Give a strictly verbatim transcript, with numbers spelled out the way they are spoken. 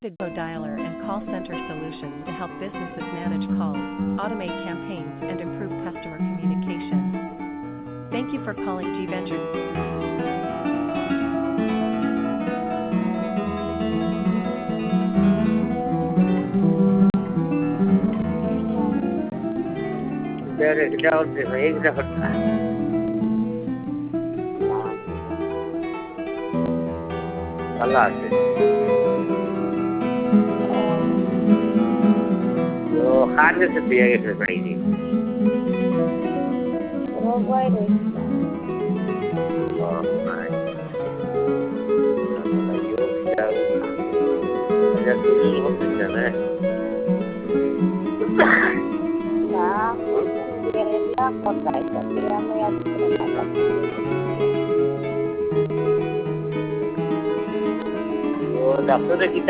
Go Dialer and call center solutions to help businesses manage calls, automate campaigns, and improve customer communication. Thank you for calling G Ventures. There is doubt in एक दफा अल्लाह से जो खाने से पिया के भाई जी वो भाई रे ya tuh lo bisa nih nah kira-kira kota itu kira-kira yang oh daftar kita